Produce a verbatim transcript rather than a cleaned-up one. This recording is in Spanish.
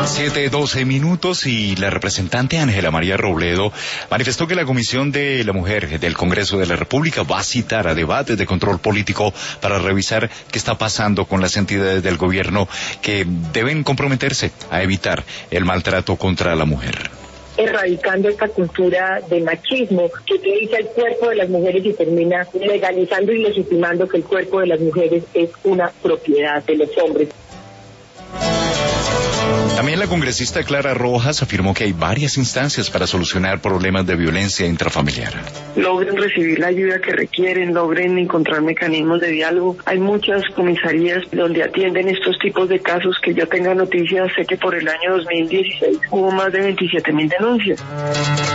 siete, doce minutos y la representante Ángela María Robledo manifestó que la Comisión de la Mujer del Congreso de la República va a citar a debates de control político para revisar qué está pasando con las entidades del gobierno que deben comprometerse a evitar el maltrato contra la mujer. Erradicando esta cultura de machismo que utiliza el cuerpo de las mujeres y termina legalizando y legitimando que el cuerpo de las mujeres es una propiedad de los hombres. También la congresista Clara Rojas afirmó que hay varias instancias para solucionar problemas de violencia intrafamiliar. Logren recibir la ayuda que requieren, logren encontrar mecanismos de diálogo. Hay muchas comisarías donde atienden estos tipos de casos. Que yo tenga noticias, sé que por el año dos mil dieciséis hubo más de veintisiete mil denuncias.